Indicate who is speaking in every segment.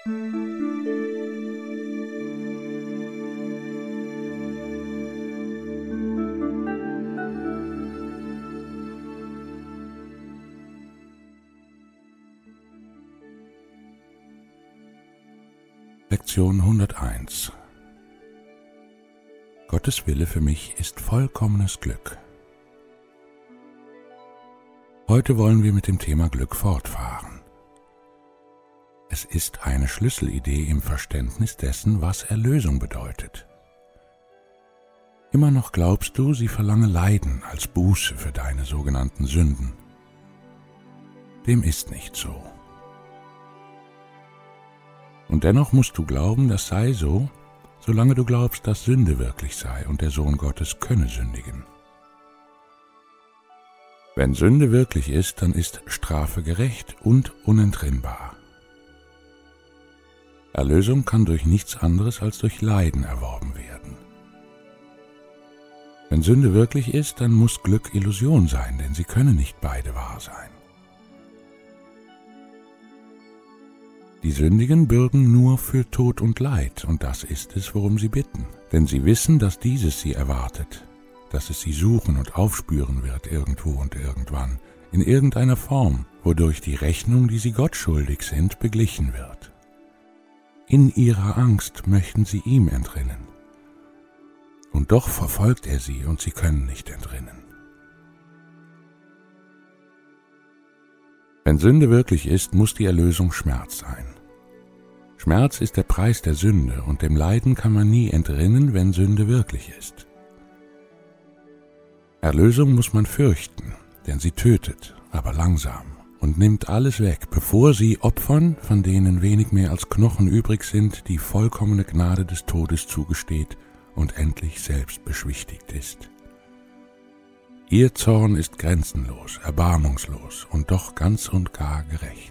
Speaker 1: Lektion 101. Gottes Wille für mich ist vollkommenes Glück. Heute wollen wir mit dem Thema Glück fortfahren. Es ist eine Schlüsselidee im Verständnis dessen, was Erlösung bedeutet. Immer noch glaubst du, sie verlange Leiden als Buße für deine sogenannten Sünden. Dem ist nicht so. Und dennoch musst du glauben, das sei so, solange du glaubst, dass Sünde wirklich sei und der Sohn Gottes könne sündigen. Wenn Sünde wirklich ist, dann ist Strafe gerecht und unentrinnbar. Erlösung kann durch nichts anderes als durch Leiden erworben werden. Wenn Sünde wirklich ist, dann muss Glück Illusion sein, denn sie können nicht beide wahr sein. Die Sündigen bürgen nur für Tod und Leid, und das ist es, worum sie bitten. Denn sie wissen, dass dieses sie erwartet, dass es sie suchen und aufspüren wird irgendwo und irgendwann, in irgendeiner Form, wodurch die Rechnung, die sie Gott schuldig sind, beglichen wird. In ihrer Angst möchten sie ihm entrinnen. Und doch verfolgt er sie, und sie können nicht entrinnen. Wenn Sünde wirklich ist, muss die Erlösung Schmerz sein. Schmerz ist der Preis der Sünde, und dem Leiden kann man nie entrinnen, wenn Sünde wirklich ist. Erlösung muss man fürchten, denn sie tötet, aber langsam, und nimmt alles weg, bevor sie Opfern, von denen wenig mehr als Knochen übrig sind, die vollkommene Gnade des Todes zugesteht und endlich selbst beschwichtigt ist. Ihr Zorn ist grenzenlos, erbarmungslos und doch ganz und gar gerecht.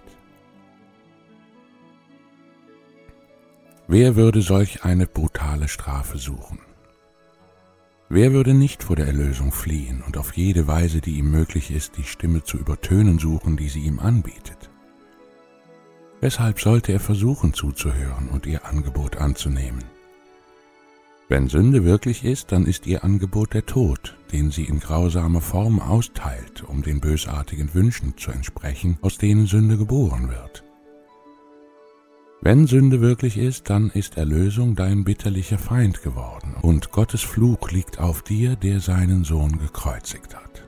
Speaker 1: Wer würde solch eine brutale Strafe suchen? Wer würde nicht vor der Erlösung fliehen und auf jede Weise, die ihm möglich ist, die Stimme zu übertönen suchen, die sie ihm anbietet? Weshalb sollte er versuchen zuzuhören und ihr Angebot anzunehmen? Wenn Sünde wirklich ist, dann ist ihr Angebot der Tod, den sie in grausamer Form austeilt, um den bösartigen Wünschen zu entsprechen, aus denen Sünde geboren wird. Wenn Sünde wirklich ist, dann ist Erlösung dein bitterlicher Feind geworden, und Gottes Fluch liegt auf dir, der seinen Sohn gekreuzigt hat.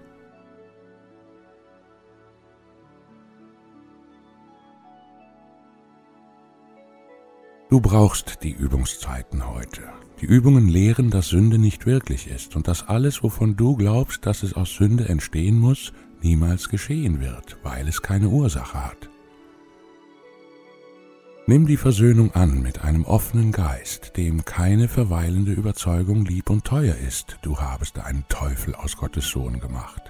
Speaker 1: Du brauchst die Übungszeiten heute. Die Übungen lehren, dass Sünde nicht wirklich ist und dass alles, wovon du glaubst, dass es aus Sünde entstehen muss, niemals geschehen wird, weil es keine Ursache hat. Nimm die Versöhnung an mit einem offenen Geist, dem keine verweilende Überzeugung lieb und teuer ist, du habest einen Teufel aus Gottes Sohn gemacht.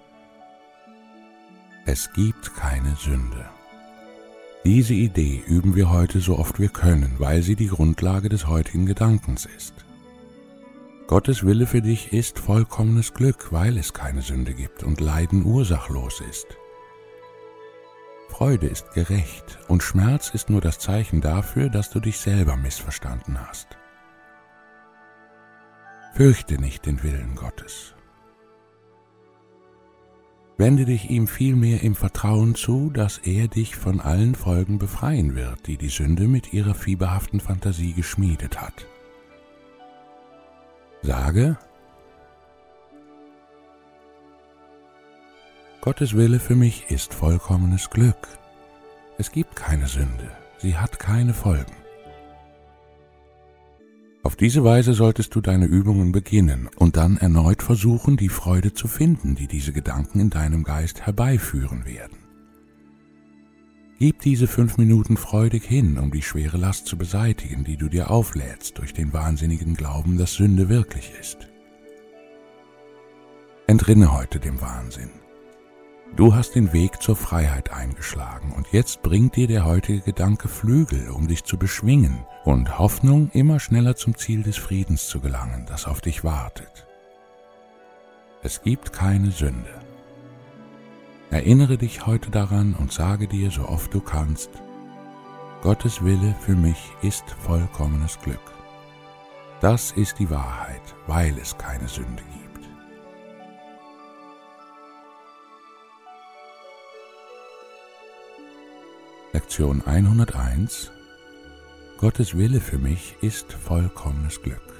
Speaker 1: Es gibt keine Sünde. Diese Idee üben wir heute so oft wir können, weil sie die Grundlage des heutigen Gedankens ist. Gottes Wille für dich ist vollkommenes Glück, weil es keine Sünde gibt und Leiden ursachlos ist. Freude ist gerecht und Schmerz ist nur das Zeichen dafür, dass du dich selber missverstanden hast. Fürchte nicht den Willen Gottes. Wende dich ihm vielmehr im Vertrauen zu, dass er dich von allen Folgen befreien wird, die die Sünde mit ihrer fieberhaften Fantasie geschmiedet hat. Sage: Gottes Wille für mich ist vollkommenes Glück. Es gibt keine Sünde, sie hat keine Folgen. Auf diese Weise solltest du deine Übungen beginnen und dann erneut versuchen, die Freude zu finden, die diese Gedanken in deinem Geist herbeiführen werden. Gib diese 5 Minuten freudig hin, um die schwere Last zu beseitigen, die du dir auflädst durch den wahnsinnigen Glauben, dass Sünde wirklich ist. Entrinne heute dem Wahnsinn. Du hast den Weg zur Freiheit eingeschlagen und jetzt bringt dir der heutige Gedanke Flügel, um dich zu beschwingen und Hoffnung, immer schneller zum Ziel des Friedens zu gelangen, das auf dich wartet. Es gibt keine Sünde. Erinnere dich heute daran und sage dir, so oft du kannst: Gottes Wille für mich ist vollkommenes Glück. Das ist die Wahrheit, weil es keine Sünde gibt. Lektion 101. Gottes Wille für mich ist vollkommenes Glück.